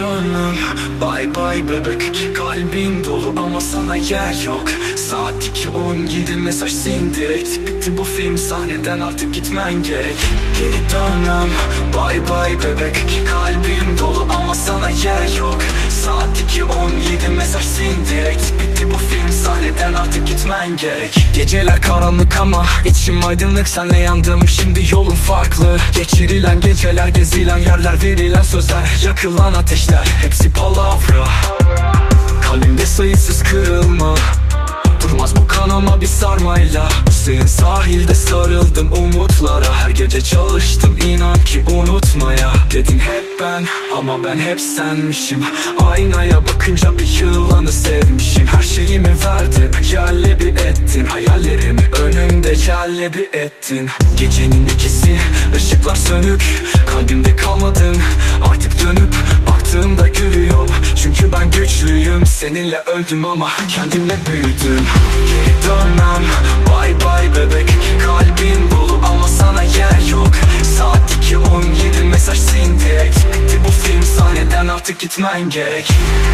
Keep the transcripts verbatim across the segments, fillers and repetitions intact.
dönmem. Bye bye bebek, kalbim dolu ama sana yer yok. Saat iki on yedi, mesaj sil direkt. Bitti bu film, sahneden artık gitmen gerek. Geri dönmem. Bye bye bebek, kalbim dolu ama sana yer yok. Saat iki on yedi, mesaj sil direkt. Bitti bu film, sahneden artık gitmen gerek. Geceler karanlık ama içim aydınlık, senle yandım şimdi yolun farklı. Geçirilen geceler, gezilen yerler, verilen sözler, yakılan ateşler, hepsi palavra. Kalbimde sayısız kırılma, durmaz bu kanama bir sarmayla. Sığın sahilde sarıldım umutlara, her gece çalıştım inan ki unutmaya. Dedin hep ben ama ben hep senmişim. Aynaya bakınca bir yılanı sevmişim. Her şeyimi verdim, yerle bir ettin. Hayallerimi önümde yerle bir ettin. Gecenin ikisi, ışıklar sönük, kalbimde kalmadın. Artık dönüp baktığımda gülüyorum, çünkü ben güçlüyüm. Seninle öldüm ama kendimle büyüdüm. Geri dönmem. Bye bye bebek, kalbin dolu ama sana yer yok. Saat iki on yedi, mesaj sil direkt. Bitti bu film, sahneden artık gitmen gerek.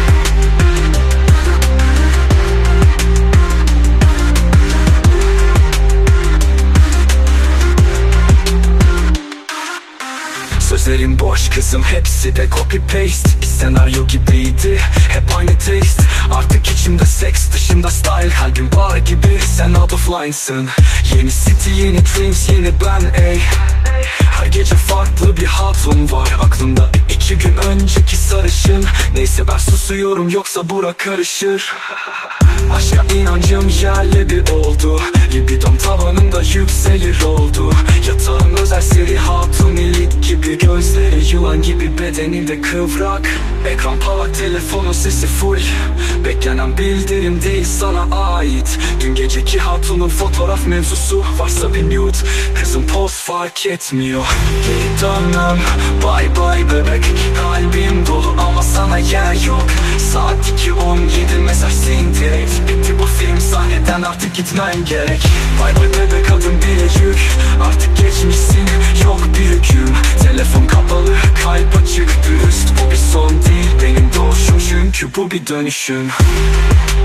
Sözlerim boş kızım, hepsi de copy paste. Bir senaryo gibiydi, hep aynı taste. Artık içimde seks, dışımda style. Kalbim bar gibi, sen out of line'sın. Yeni city, yeni dreams, yeni ben ey. Her gece farklı bir hatun var aklımda. İki gün önceki sarışın. Neyse ben susuyorum, yoksa bura karışır. Aşka inancım yerle bir oldu. Libidom tavanımda yükselir oldu. Yatağım özel seri hatun, elit gibi. Gözleri yılan gibi, bedenimde kıvrak. Ekran parlak, telefonun sesi full. Beklenen bildirim değil sana ait. Dün geceki hatunun fotoğraf mevzusu. Varsa bir nude, kızım poz fark etmiyor. Geri dönmem. Bye bye bebek, kalbim dolu ama sana yer yok. Saat iki on yedi, mesaj sil direkt. Bitti bu film, sahneden artık gitmen gerek. Bye bye bebek, adım bile yük. Artık geçmişsin, yok bir hüküm. Telefon kapalı, kalp açık dürüst. Bu bir son değil benim doğuşum, çünkü bu bir dönüşüm.